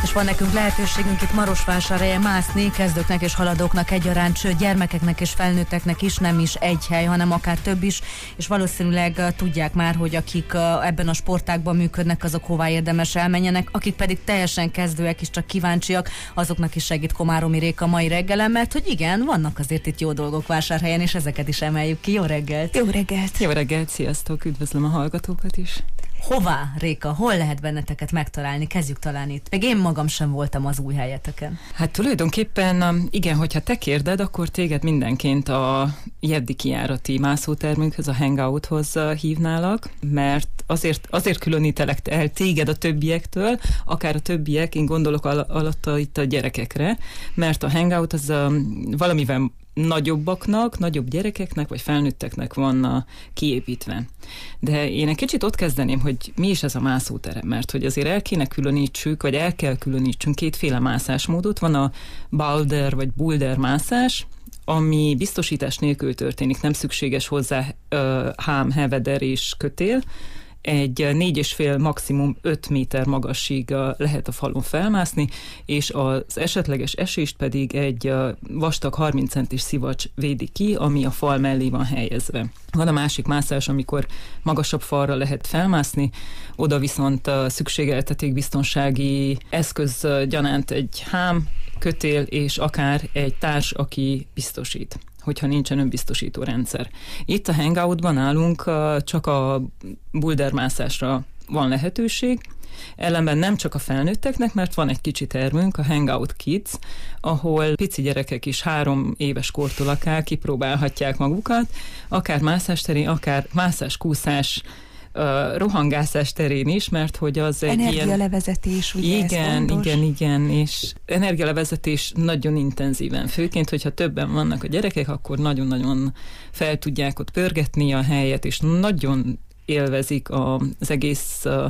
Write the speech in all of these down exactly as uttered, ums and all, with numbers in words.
és van nekünk lehetőségünk itt Marosvásárhelyen mászni, kezdőknek és haladóknak egyaránt, sőt gyermekeknek és felnőtteknek is, nem is egy hely, hanem akár több is, és valószínűleg uh, tudják már, hogy akik uh, ebben a sportágban működnek, azok hová érdemes elmenjenek, akik pedig teljesen kezdőek és csak kíváncsiak, azoknak is segít Komáromi Réka mai reggelen, mert hogy igen, vannak azért itt jó dolgok Vásárhelyen, és ezeket is emeljük ki. Jó reggelt! Jó reggelt! Jó reggelt, sziasztok! Üdvözlöm a hallgatókat is! Hová, Réka? Hol lehet benneteket megtalálni? Kezdjük talán itt. Meg én magam sem voltam az új helyeteken. Hát tulajdonképpen igen, hogyha te kérded, akkor téged mindenként a Jeddi kijárati mászótermünkhöz, a Hangouthoz hívnálak, mert azért, azért különítelek el téged a többiektől, akár a többiek, én gondolok al- alatta itt a gyerekekre, mert a Hangout az um, valamivel nagyobbaknak, nagyobb gyerekeknek, vagy felnőtteknek van a kiépítve. De én egy kicsit ott kezdeném, hogy mi is ez a mászóterem, mert hogy azért el kéne különítsük, vagy el kell különítsünk kétféle mászásmódot. Van a boulder, vagy boulder mászás, ami biztosítás nélkül történik, nem szükséges hozzá uh, hám, heveder és kötél. Egy négy és fél, maximum öt méter magasig lehet a falon felmászni, és az esetleges esést pedig egy vastag harminc centis szivacs védi ki, ami a fal mellé van helyezve. Van a másik mászás, amikor magasabb falra lehet felmászni, oda viszont szükségeltetik biztonsági eszköz gyanánt egy hám, kötél és akár egy társ, aki biztosít, hogyha nincsen önbiztosító rendszer. Itt a Hangoutban állunk csak a bouldermászásra van lehetőség, ellenben nem csak a felnőtteknek, mert van egy kicsi termünk, a Hangout Kids, ahol pici gyerekek is három éves kortól akár kipróbálhatják magukat, akár mászás terén, akár mászás, kúszás, Uh, rohangászás terén is, mert hogy az egy energialevezetés, ugye igen, igen, igen, és energialevezetés nagyon intenzíven, főként, hogyha többen vannak a gyerekek, akkor nagyon-nagyon fel tudják ott pörgetni a helyet, és nagyon élvezik a, az egész uh,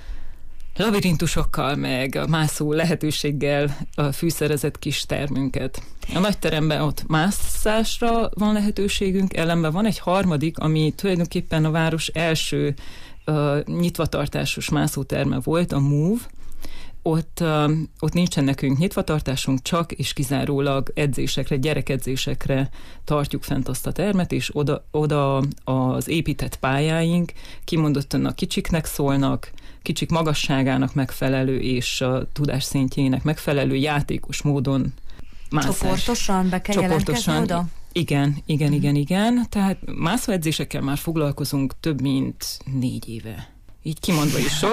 labirintusokkal, meg a mászó lehetőséggel a fűszerezett kis termünket. A nagy teremben ott mászásra van lehetőségünk, ellenben van egy harmadik, ami tulajdonképpen a város első uh, nyitvatartásos mászóterme volt, a Move. Ott, uh, ott nincsen nekünk nyitvatartásunk, csak és kizárólag edzésekre, gyerekedzésekre tartjuk fent azt a termet, és oda, oda az épített pályáink kimondottan a kicsiknek szólnak, kicsik magasságának megfelelő és a tudásszintjének megfelelő játékos módon mászás. Csoportosan be kell jelentkezni oda? Igen, igen, igen, igen. Tehát mászóedzésekkel már foglalkozunk több mint négy éve. Így kimondva is sok.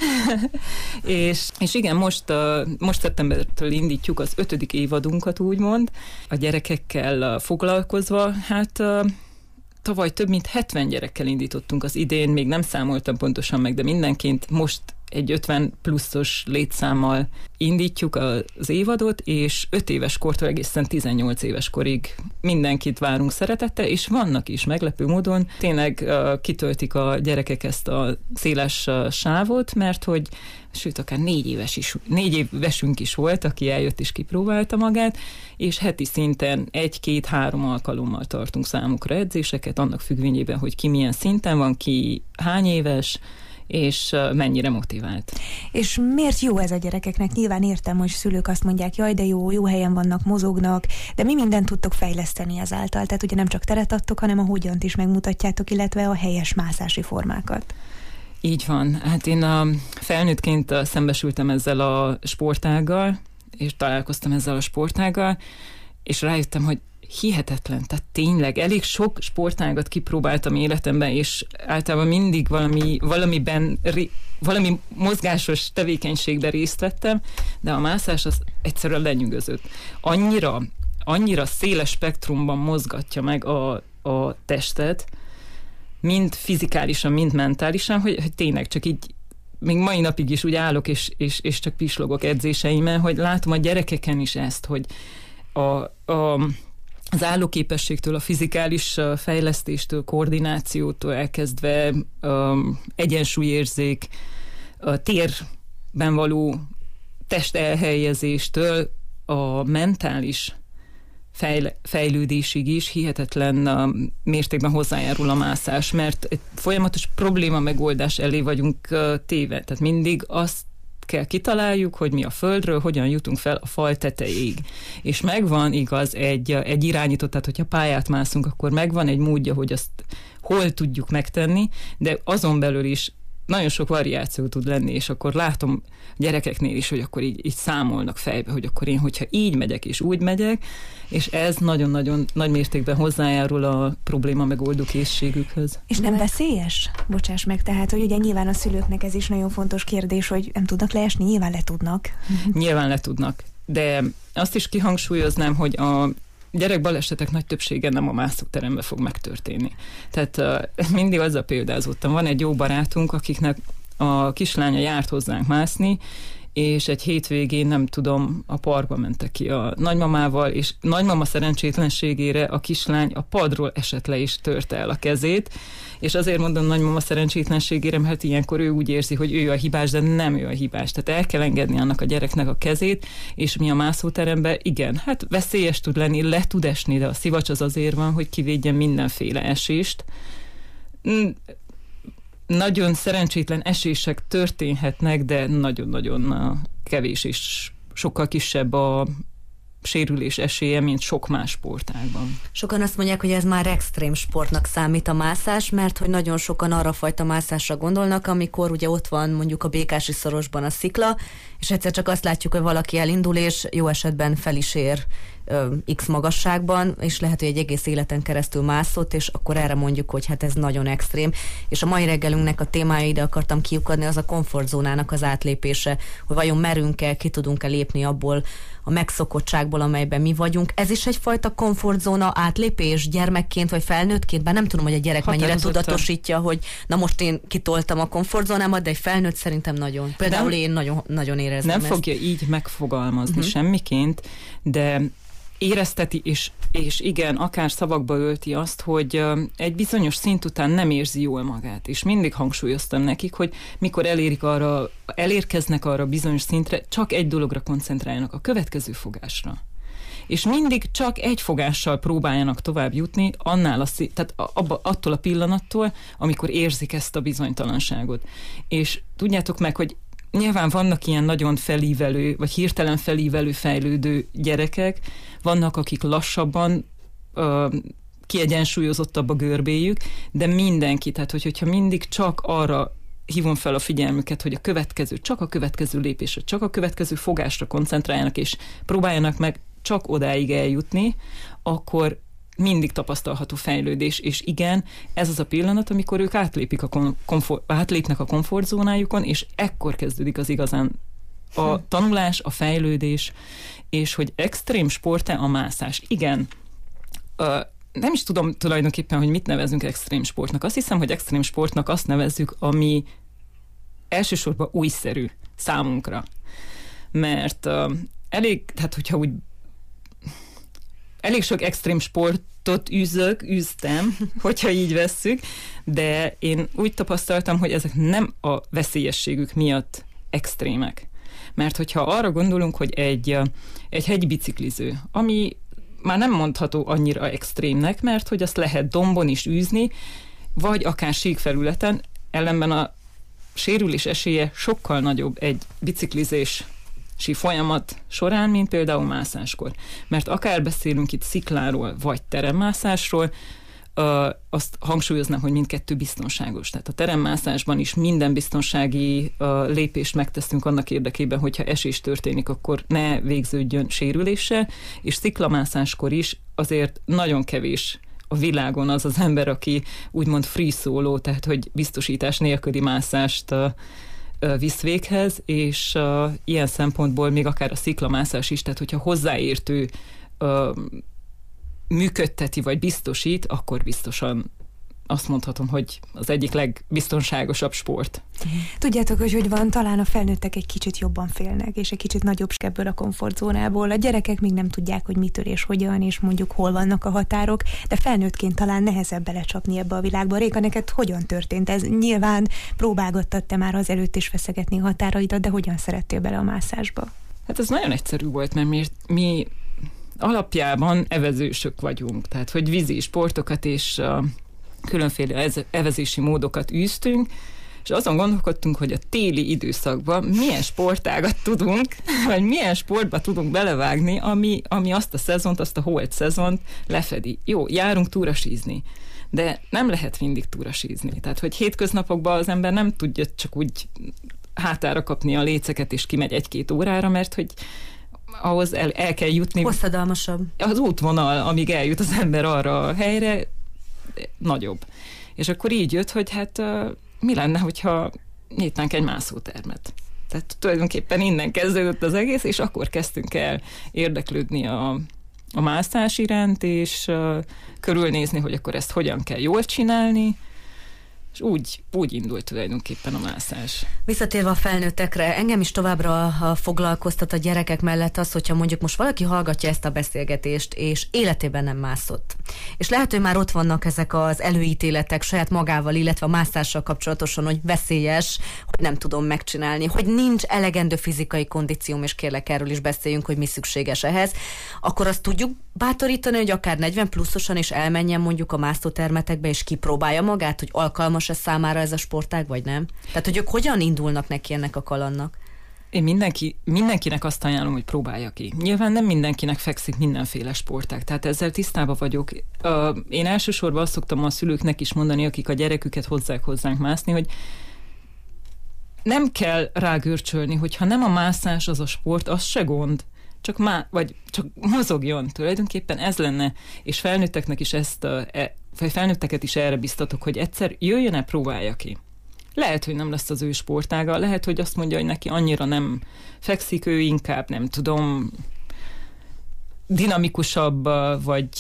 és, és igen, most, uh, most szeptembertől indítjuk az ötödik évadunkat, úgymond, a gyerekekkel uh, foglalkozva. Hát uh, tavaly több mint hetven gyerekkel indítottunk, az idén még nem számoltam pontosan meg, de mindenként most egy ötven pluszos létszámmal indítjuk az évadot, és öt éves kortól egészen tizennyolc éves korig mindenkit várunk szeretettel, és vannak is meglepő módon. Tényleg uh, kitöltik a gyerekek ezt a széles uh, sávot, mert hogy sőt, akár négy éves is, négy évesünk is volt, aki eljött és kipróbálta magát, és heti szinten egy-két-három alkalommal tartunk számukra edzéseket, annak függvényében, hogy ki milyen szinten van, ki hány éves, és mennyire motivált. És miért jó ez a gyerekeknek? Nyilván értem, hogy szülők azt mondják, jaj, de jó, jó helyen vannak, mozognak, de mi mindent tudtok fejleszteni ezáltal? Tehát ugye nem csak teret adtok, hanem a hogyant is megmutatjátok, illetve a helyes mászási formákat. Így van. Hát én a felnőttként szembesültem ezzel a sportággal, és találkoztam ezzel a sportággal, és rájöttem, hogy hihetetlen, tehát tényleg elég sok sportágat kipróbáltam életemben, és általában mindig valami, valamiben, valami mozgásos tevékenységben részt vettem, de a mászás az egyszerűen lenyűgözött. Annyira, annyira széles spektrumban mozgatja meg a, a testet, mind fizikálisan, mind mentálisan, hogy, hogy tényleg csak így még mai napig is úgy állok, és, és, és csak pislogok edzéseimen, hogy látom a gyerekeken is ezt, hogy a, a az állóképességtől, a fizikális fejlesztéstől, koordinációtól elkezdve um, egyensúlyérzék, a térben való test elhelyezéstől a mentális fejl- fejlődésig is hihetetlen um, mértékben hozzájárul a mászás, mert egy folyamatos probléma megoldás elé vagyunk uh, téve. Tehát mindig azt kell kitaláljuk, hogy mi a földről, hogyan jutunk fel a fal tetejéig. És megvan, igaz, egy, egy irányított, tehát hogyha pályát mászunk, akkor megvan egy módja, hogy azt hol tudjuk megtenni, de azon belül is nagyon sok variáció tud lenni, és akkor látom gyerekeknél is, hogy akkor így, így számolnak fejbe, hogy akkor én, hogyha így megyek és úgy megyek, és ez nagyon-nagyon nagy mértékben hozzájárul a probléma megoldó készségükhöz. És nem veszélyes? Bocsáss meg, tehát, hogy ugye nyilván a szülőknek ez is nagyon fontos kérdés, hogy nem tudnak leesni, nyilván le tudnak. Nyilván le tudnak, de azt is kihangsúlyoznám, hogy a gyerekbalesetek nagy többsége nem a mászóteremben fog megtörténni. Tehát uh, mindig azzal példázottam. Van egy jó barátunk, akiknek a kislánya járt hozzánk mászni, és egy hétvégén, nem tudom, a parkba mentek ki a nagymamával, és nagymama szerencsétlenségére a kislány a padról esett le és törte el a kezét, és azért mondom nagymama szerencsétlenségére, mert ilyenkor ő úgy érzi, hogy ő a hibás, de nem ő a hibás. Tehát el kell engedni annak a gyereknek a kezét, és mi a mászóteremben, igen, hát veszélyes tud lenni, le tud esni, de a szivacs az azért van, hogy kivédjen mindenféle esést. Nagyon szerencsétlen esések történhetnek, de nagyon-nagyon kevés és sokkal kisebb a sérülés esélye, mint sok más sportágban. Sokan azt mondják, hogy ez már extrém sportnak számít a mászás, mert hogy nagyon sokan arra fajta mászásra gondolnak, amikor ugye ott van mondjuk a Békási szorosban a szikla, és egyszer csak azt látjuk, hogy valaki elindul, és jó esetben fel is ér ö, X magasságban, és lehet, hogy egy egész életen keresztül mászott, és akkor erre mondjuk, hogy hát ez nagyon extrém. És a mai reggelünknek a témája, ide akartam kiukadni, az a komfortzónának az átlépése, hogy vajon merünk-e, ki tudunk-e lépni abból a megszokottságból, amelyben mi vagyunk. Ez is egyfajta komfortzóna átlépés gyermekként vagy felnőttként, bár nem tudom, hogy a gyerek mennyire tudatosítja, hogy na most én kitoltam a komfortzónámat, de egy felnőtt szerintem nagyon. Például nem, én nagyon, nagyon érezném Nem ezt. fogja így megfogalmazni uh-huh. semmiként, de érezteti, és, és igen, akár szavakba ölti azt, hogy egy bizonyos szint után nem érzi jól magát. És mindig hangsúlyoztam nekik, hogy mikor elérik arra, elérkeznek arra bizonyos szintre, csak egy dologra koncentráljanak, a következő fogásra. És mindig csak egy fogással próbáljanak tovább jutni, annál a szí- tehát abba, attól a pillanattól, amikor érzik ezt a bizonytalanságot. És tudjátok meg, hogy nyilván vannak ilyen nagyon felívelő, vagy hirtelen felívelő, fejlődő gyerekek, vannak, akik lassabban, uh, kiegyensúlyozottabb a görbéjük, de mindenki, tehát hogy, hogyha mindig csak arra hívom fel a figyelmüket, hogy a következő, csak a következő lépésre, csak a következő fogásra koncentráljanak, és próbáljanak meg csak odáig eljutni, akkor mindig tapasztalható fejlődés, és igen, ez az a pillanat, amikor ők átlépik a komfort, átlépnek a komfortzónájukon, és ekkor kezdődik az igazán a tanulás, a fejlődés, és hogy extrém sport-e a mászás. Igen, nem is tudom tulajdonképpen, hogy mit nevezünk extrém sportnak. Azt hiszem, hogy extrém sportnak azt nevezzük, ami elsősorban újszerű számunkra. Mert uh, elég, tehát hogyha úgy elég sok extrém sportot űzök, űztem, hogyha így vesszük, de én úgy tapasztaltam, hogy ezek nem a veszélyességük miatt extrémek. Mert hogyha arra gondolunk, hogy egy, egy hegybicikliző, ami már nem mondható annyira extrémnek, mert hogy azt lehet dombon is űzni, vagy akár síkfelületen, ellenben a sérülés esélye sokkal nagyobb egy biciklizés folyamat során, mint például mászáskor. Mert akár beszélünk itt szikláról, vagy teremmászásról, ö, azt hangsúlyoznám, hogy mindkettő biztonságos. Tehát a teremmászásban is minden biztonsági ö, lépést megteszünk annak érdekében, hogyha esés történik, akkor ne végződjön sérüléssel, és sziklamászáskor is azért nagyon kevés a világon az az ember, aki úgymond free solo, tehát hogy biztosítás nélküli mászást ö, visz véghez, és uh, ilyen szempontból még akár a sziklamászás is, tehát hogyha hozzáértő uh, működteti vagy biztosít, akkor biztosan azt mondhatom, hogy az egyik legbiztonságosabb sport. Tudjátok, hogy hogy van, talán a felnőttek egy kicsit jobban félnek, és egy kicsit nagyobb ebből a komfortzónából. A gyerekek még nem tudják, hogy mitől és hogyan, és mondjuk hol vannak a határok, de felnőttként talán nehezebb belecsapni ebbe a világba. Réka, neked hogyan történt ez? Nyilván próbálgattad te már az előtt is feszegetni a határaidat, de hogyan szerettél bele a mászásba? Hát ez nagyon egyszerű volt, mert mi, mi alapjában evezősök vagyunk, tehát hogy vízi sportokat és uh, különféle evezési módokat űztünk, És azon gondolkodtunk, hogy a téli időszakban milyen sportágat tudunk, vagy milyen sportba tudunk belevágni, ami, ami azt a szezont, azt a holt szezont lefedi. Jó, járunk túrasízni, de nem lehet mindig túrasízni. Tehát, hogy hétköznapokban az ember nem tudja csak úgy hátára kapni a léceket, és kimegy egy-két órára, mert hogy ahhoz el, el kell jutni. Hosszadalmasabb. Az útvonal, amíg eljut az ember arra a helyre, nagyobb. És akkor így jött, hogy hát mi lenne, hogyha nyitnánk egy mászótermet. Tehát tulajdonképpen innen kezdődött az egész, és akkor kezdtünk el érdeklődni a, a mászás iránt, és uh, körülnézni, hogy akkor ezt hogyan kell jól csinálni, és úgy, úgy indult tulajdonképpen a mászás. Visszatérve a felnőttekre, engem is továbbra foglalkoztat a gyerekek mellett az, hogyha mondjuk most valaki hallgatja ezt a beszélgetést, és életében nem mászott. És lehet, hogy már ott vannak ezek az előítéletek saját magával, illetve a mászással kapcsolatosan, hogy veszélyes, hogy nem tudom megcsinálni, hogy nincs elegendő fizikai kondícióm, és kérlek, erről is beszéljünk, hogy mi szükséges ehhez. Akkor azt tudjuk bátorítani, hogy akár negyven pluszosan is elmenjen mondjuk a mászótermetekbe, és kipróbálja magát, hogy alkalmas-e számára ez a sportág, vagy nem? Tehát, hogy ők hogyan indulnak neki ennek a kalandnak? Én mindenki, mindenkinek azt ajánlom, hogy próbálja ki. Nyilván nem mindenkinek fekszik mindenféle sportág, tehát ezzel tisztában vagyok. Én elsősorban azt szoktam a szülőknek is mondani, akik a gyereküket hozzák hozzánk mászni, hogy nem kell rágörcsölni, hogyha nem a mászás az a sport, az se gond. Csak, má, vagy csak mozogjon, tulajdonképpen ez lenne, és felnőtteknek is ezt, e, felnőtteket is erre biztatok, hogy egyszer jöjjön-e, próbálja ki. Lehet, hogy nem lesz az ő sportága, lehet, hogy azt mondja, hogy neki annyira nem fekszik, ő inkább, nem tudom, dinamikusabb, vagy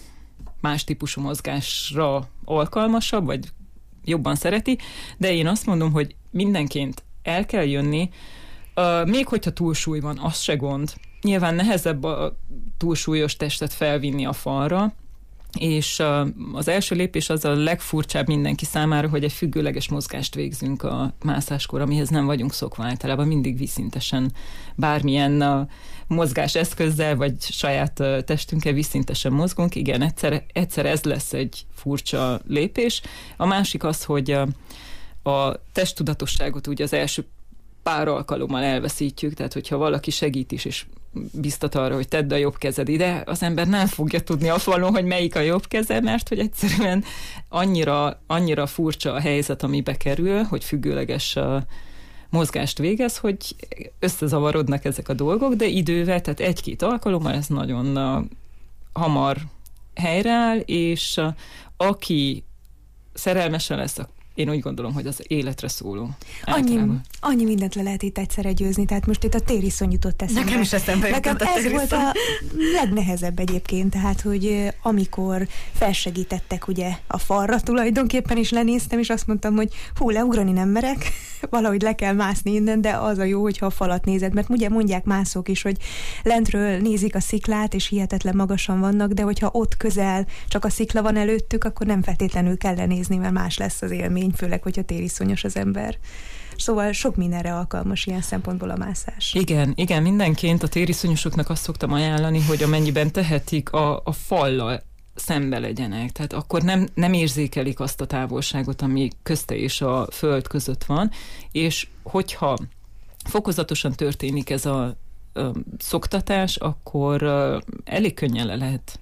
más típusú mozgásra alkalmasabb, vagy jobban szereti, de én azt mondom, hogy mindenként el kell jönni, uh, még hogyha túlsúly van, az se gond. Nyilván nehezebb a túlsúlyos testet felvinni a falra, és uh, az első lépés az a legfurcsább mindenki számára, hogy egy függőleges mozgást végzünk a mászáskor, amihez nem vagyunk szokva általában, mindig vízszintesen bármilyen uh, mozgás eszközzel, vagy saját uh, testünkkel vízszintesen mozgunk. Igen, egyszer, egyszer ez lesz egy furcsa lépés. A másik az, hogy uh, a testtudatosságot úgy az első pár alkalommal elveszítjük, tehát hogyha valaki segít is, és biztat arra, hogy tedd a jobb kezed ide, az ember nem fogja tudni a falon, hogy melyik a jobb keze, mert hogy egyszerűen annyira, annyira furcsa a helyzet, amibe kerül, hogy függőleges a mozgást végez, hogy összezavarodnak ezek a dolgok, de idővel, tehát egy-két alkalommal ez nagyon uh, hamar helyreáll, és uh, aki szerelmesen lesz, én úgy gondolom, hogy az életre szóló. Annyi, annyi mindent le lehet itt egyszerre győzni, tehát most itt a tériszony jutott eszembe. Nekem is eszembe jutott a ez tériszony. volt a legnehezebb egyébként, tehát, hogy amikor felsegítettek ugye a falra tulajdonképpen is lenéztem, és azt mondtam, hogy hú, leugrani nem merek, valahogy le kell mászni innen, de az a jó, hogyha a falat nézed, mert ugye mondják mászók is, hogy lentről nézik a sziklát, és hihetetlen magasan vannak, de hogyha ott közel csak a szikla van előttük, akkor nem feltétlenül kell lenézni, mert más lesz az élmény, főleg, hogyha tériszonyos az ember. Szóval sok mindenre alkalmas ilyen szempontból a mászás. Igen, igen, mindenként a tériszonyosoknak azt szoktam ajánlani, hogy amennyiben tehetik, a, a fallal szembe legyenek. Tehát akkor nem, nem érzékelik azt a távolságot, ami közte és a föld között van, és hogyha fokozatosan történik ez a, a szoktatás, akkor a, elég könnyen le lehet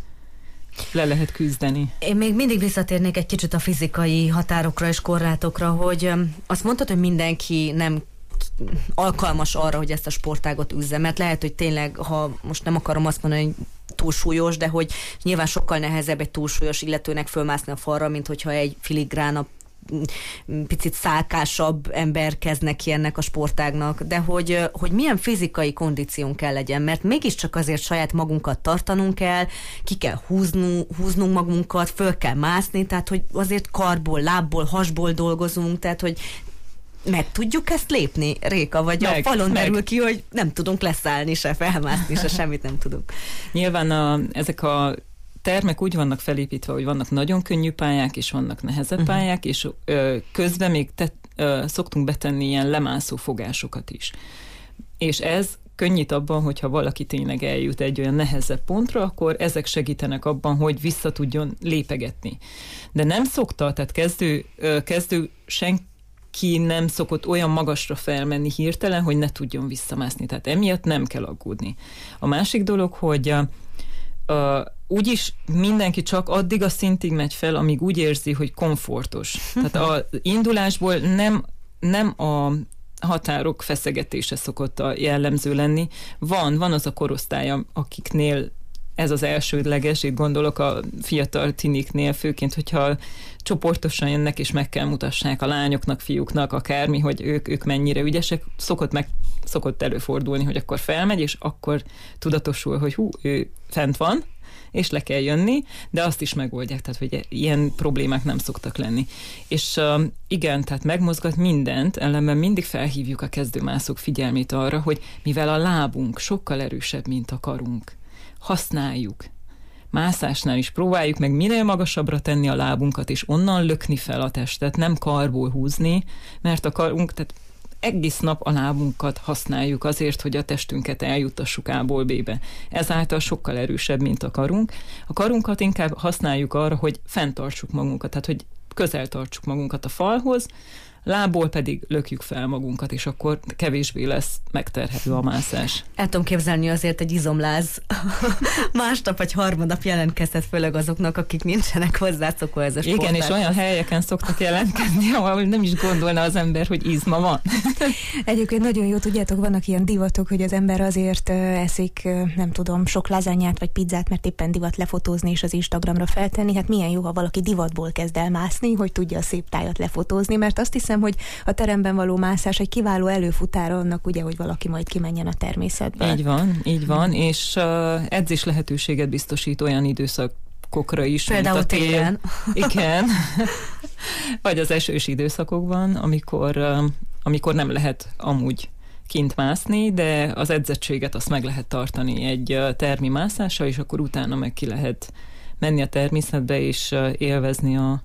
le lehet küzdeni. Én még mindig visszatérnék egy kicsit a fizikai határokra és korlátokra, hogy azt mondtad, hogy mindenki nem alkalmas arra, hogy ezt a sportágot üzze, mert lehet, hogy tényleg, ha most nem akarom azt mondani, hogy túlsúlyos, de hogy nyilván sokkal nehezebb egy túlsúlyos illetőnek fölmászni a falra, mint hogyha egy filigrána picit szálkásabb ember kezd neki ennek a sportágnak, de hogy, hogy milyen fizikai kondíciónk kell legyen, mert mégiscsak azért saját magunkat tartanunk kell, ki kell húznunk, húznunk magunkat, föl kell mászni, tehát hogy azért karból, lábból, hasból dolgozunk, tehát hogy meg tudjuk ezt lépni, Réka, vagy meg, a falon meg. derül ki, hogy nem tudunk leszállni, se felmászni, se semmit nem tudunk. Nyilván a, ezek a termek úgy vannak felépítve, hogy vannak nagyon könnyű pályák, és vannak nehezebb uh-huh. pályák, és ö, közben még te, ö, szoktunk betenni ilyen lemászó fogásokat is. És ez könnyít abban, hogyha valaki tényleg eljut egy olyan nehezebb pontra, akkor ezek segítenek abban, hogy vissza tudjon lépegetni. De nem szokta, tehát kezdő, ö, kezdő senki ki nem szokott olyan magasra felmenni hirtelen, hogy ne tudjon visszamászni. Tehát emiatt nem kell aggódni. A másik dolog, hogy a, a, úgyis mindenki csak addig a szintig megy fel, amíg úgy érzi, hogy komfortos. Tehát az indulásból nem, nem a határok feszegetése szokott a jellemző lenni. Van, van az a korosztály, akiknél ez az elsődleges, itt gondolok a fiatal tiniknél, főként, hogyha csoportosan jönnek, és meg kell mutassák a lányoknak, fiúknak, akármi, hogy ők, ők mennyire ügyesek, szokott, meg, szokott előfordulni, hogy akkor felmegy, és akkor tudatosul, hogy hú, ő fent van, és le kell jönni, de azt is megoldják, tehát hogy ilyen problémák nem szoktak lenni. És uh, igen, tehát megmozgat mindent, ellenben mindig felhívjuk a kezdőmászók figyelmét arra, hogy mivel a lábunk sokkal erősebb, mint a karunk, használjuk. Mászásnál is próbáljuk meg minél magasabbra tenni a lábunkat, és onnan lökni fel a testet, nem karból húzni, mert a karunk, tehát egész nap a lábunkat használjuk azért, hogy a testünket eljuttassuk A-ból B-be. Ezáltal sokkal erősebb, mint a karunk. A karunkat inkább használjuk arra, hogy fenntartsuk magunkat, tehát hogy közel tartsuk magunkat a falhoz, lábból pedig lökjük fel magunkat, és akkor kevésbé lesz megterhelő a mászás. El tudom képzelni, azért egy izomláz másnap vagy harmadnap jelentkezhet, főleg azoknak, akik nincsenek hozzászokva ez a sportág. Igen, és olyan helyeken szoktak jelentkezni, ahol nem is gondolna az ember, hogy izma van. Egyébként nagyon jó, tudjátok, vannak ilyen divatok, hogy az ember azért eszik, nem tudom, sok lazányát vagy pizzát, mert éppen divat lefotózni és az Instagramra feltenni. Hát milyen jó, ha valaki divatból kezd el mászni, hogy tudja a szép tájat lefotózni, mert azt hiszem, hogy a teremben való mászás egy kiváló előfutára annak, ugye, hogy valaki majd kimenjen a természetbe. Így van, így van, és uh, edzés lehetőséget biztosít olyan időszakokra is, például mint a tél. télen. Igen. Vagy az esős időszakokban, amikor, uh, amikor nem lehet amúgy kint mászni, de az edzettséget azt meg lehet tartani egy uh, termi mászással, és akkor utána meg ki lehet menni a természetbe, és uh, élvezni a,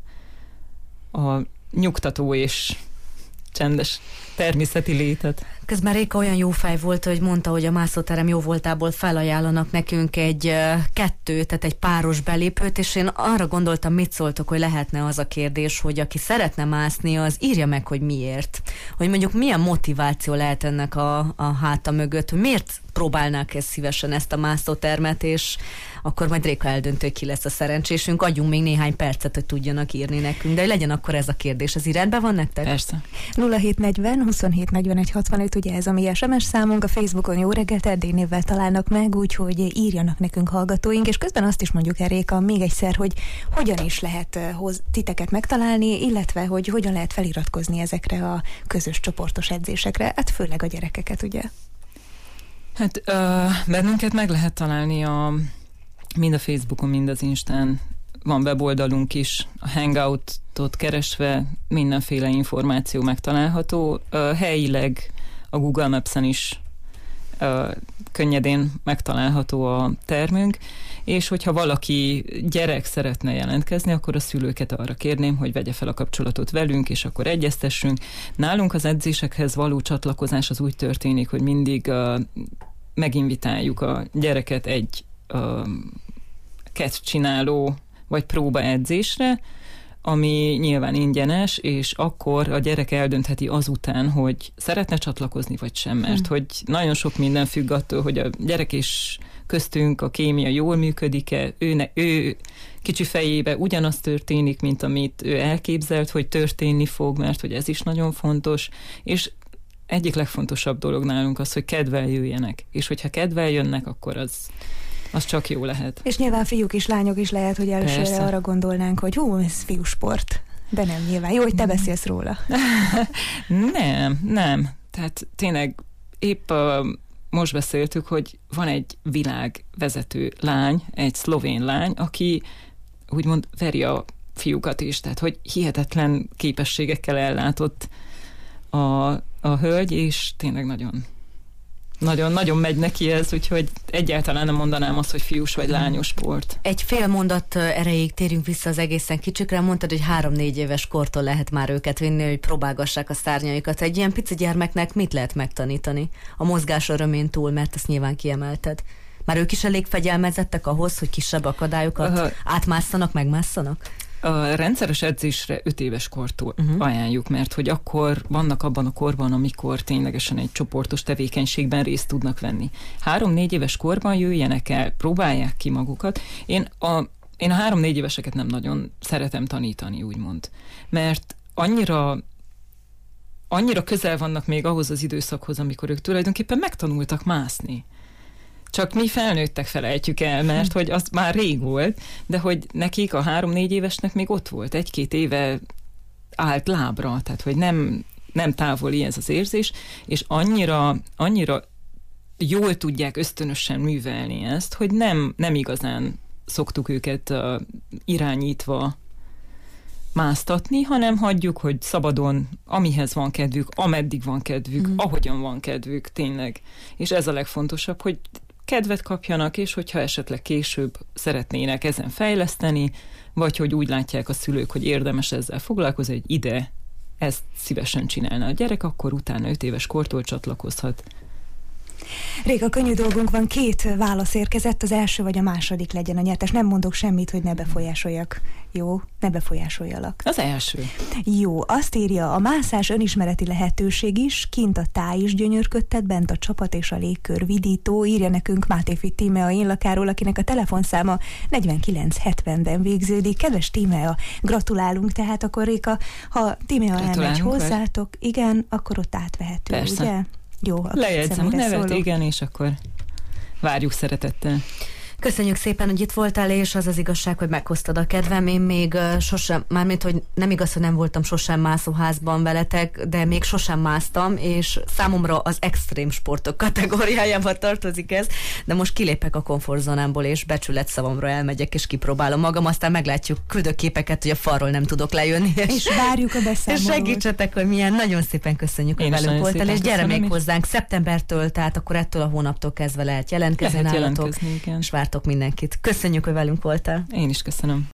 a nyugtató és csendes természeti létet. Közben Réka olyan jó fej volt, hogy mondta, hogy a mászóterem jó voltából felajánlanak nekünk egy uh, kettő, tehát egy páros belépőt, és én arra gondoltam, mit szóltok, hogy lehetne az a kérdés, hogy aki szeretne mászni, az írja meg, hogy miért. Hogy mondjuk milyen motiváció lehet ennek a, a háta mögött, hogy miért próbálnák ezt szívesen ezt a mászótermet, és akkor majd Réka eldöntő, ki lesz a szerencsésünk. Adjunk még néhány percet, hogy tudjanak írni nekünk, de legyen akkor ez a kérdés. Az irányban van nektek? Persze. nulla hét negyven huszonhét negyvenegy hatvanöt, ugye ez a mi es em es számunk, a Facebookon Jó reggelt Erdély névvel találnak meg, úgyhogy írjanak nekünk hallgatóink, és közben azt is mondjuk el, Réka, még egyszer, hogy hogyan is lehet hoz, titeket megtalálni, illetve hogy hogyan lehet feliratkozni ezekre a közös csoportos edzésekre, hát főleg a gyerekeket, ugye? Hát uh, bennünket meg lehet találni a, mind a Facebookon, mind az Instán. Van weboldalunk is, a Hangoutot keresve mindenféle információ megtalálható. Uh, helyileg a Google Maps-en is uh, könnyedén megtalálható a termünk, és hogyha valaki gyerek szeretne jelentkezni, akkor a szülőket arra kérném, hogy vegye fel a kapcsolatot velünk, és akkor egyeztessünk. Nálunk az edzésekhez való csatlakozás az úgy történik, hogy mindig uh, meginvitáljuk a gyereket egy uh, kettcsináló vagy próbaedzésre, ami nyilván ingyenes, és akkor a gyerek eldöntheti azután, hogy szeretne csatlakozni, vagy sem, mert hmm. hogy nagyon sok minden függ attól, hogy a gyerek és köztünk a kémia jól működik-e, ő, ne, ő kicsi fejébe ugyanaz történik, mint amit ő elképzelt, hogy történni fog, mert hogy ez is nagyon fontos, és egyik legfontosabb dolog nálunk az, hogy kedvel jöjjenek, és hogyha kedvel jönnek, akkor az az csak jó lehet. És nyilván fiúk és lányok is lehet, hogy elsőre Persze. arra gondolnánk, hogy hú, ez fiúsport. De nem nyilván. Jó, hogy te beszélsz róla. nem, nem. Tehát tényleg épp uh, most beszéltük, hogy van egy világvezető lány, egy szlovén lány, aki úgymond veri a fiúkat is, tehát hogy hihetetlen képességekkel ellátott a, a hölgy, és tényleg nagyon Nagyon-nagyon megy neki ez, úgyhogy egyáltalán nem mondanám azt, hogy fiús vagy lányos sport. Egy fél mondat erejéig térjünk vissza az egészen kicsikre. Mondtad, hogy három-négy éves kortól lehet már őket vinni, hogy próbálgassák a szárnyaikat. Egy ilyen pici gyermeknek mit lehet megtanítani? A mozgás örömén túl, mert ezt nyilván kiemelted. Már ők is elég fegyelmezettek ahhoz, hogy kisebb akadályokat uh, átmásszanak, megmásszanak? A rendszeres edzésre öt éves kortól uh-huh. ajánljuk, mert hogy akkor vannak abban a korban, amikor ténylegesen egy csoportos tevékenységben részt tudnak venni. Három-négy éves korban jöjjenek el, próbálják ki magukat. Én a, én a három-négy éveseket nem nagyon szeretem tanítani, úgymond. Mert annyira annyira közel vannak még ahhoz az időszakhoz, amikor ők tulajdonképpen megtanultak mászni. Csak mi felnőttek felejtjük el, mert hogy az már rég volt, de hogy nekik a három-négy évesnek még ott volt, egy-két éve állt lábra, tehát hogy nem, nem távoli ez az érzés, és annyira, annyira jól tudják ösztönösen művelni ezt, hogy nem, nem igazán szoktuk őket uh, irányítva másztatni, hanem hagyjuk, hogy szabadon, amihez van kedvük, ameddig van kedvük, mm. ahogyan van kedvük, tényleg. És ez a legfontosabb, hogy kedvet kapjanak, és hogyha esetleg később szeretnének ezen fejleszteni, vagy hogy úgy látják a szülők, hogy érdemes ezzel foglalkozni, hogy ide ezt szívesen csinálna a gyerek, akkor utána öt éves kortól csatlakozhat. Réka, könnyű dolgunk van, két válasz érkezett, az első vagy a második legyen a nyertes. Nem mondok semmit, hogy ne befolyásoljak. Jó? Ne befolyásoljalak. Az első. Jó, azt írja, a mászás önismereti lehetőség is, kint a táj is gyönyörködtet, bent a csapat és a légkör vidító. Írja nekünk Mátéfi Tímea Énlakáról, akinek a telefonszáma negyvenkilenc hetvenben végződik. Kedves Tímea, gratulálunk, tehát akkor Réka, ha Tímea elmegy hozzátok, igen, akkor ott átvehető, persze. Ugye? Jó, lejegyzem a nevet, szólok. Igen, és akkor várjuk szeretettel. Köszönjük szépen, hogy itt voltál, és az az igazság, hogy meghoztad a kedvem. Én még uh, sosem, mármint, hogy nem igaz, hogy nem voltam sosem mászóházban veletek, de még sosem másztam, és számomra az extrém sportok kategóriájába tartozik ez, de most kilépek a komfortzónámból, és becsület szavamra elmegyek, és kipróbálom magam, aztán meglátjuk, küldök képeket, hogy a falról nem tudok lejönni. És, és várjuk a beszámolót. És segítsetek, hogy milyen. Nagyon szépen köszönjük, hogy velünk voltál, és gyere még hozzánk szeptembertől, tehát akkor ettől a hónaptól kezdve lehet jelentkezni lehet nálatok, jelentkezni, igen. és vártok mindenkit. Köszönjük, hogy velünk voltál. Én is köszönöm.